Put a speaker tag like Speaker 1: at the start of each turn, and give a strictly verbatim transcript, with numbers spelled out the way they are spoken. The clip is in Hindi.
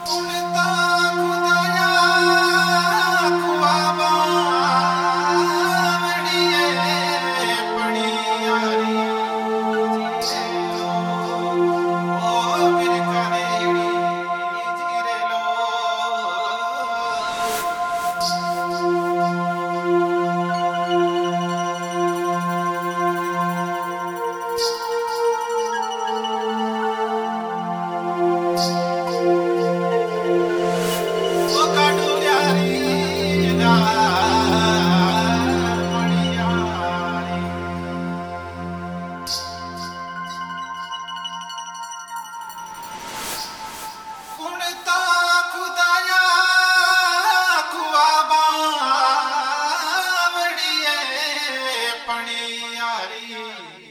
Speaker 1: उड़ता खुदाया खुआबा वड़िए पड़ी यारी जीरे लो ओ फिर करेड़ी जीरे लो ओ काटू यारी ना पड़ी यारी उड़ता खुदाया खुआबा वड़िए पड़ी यारी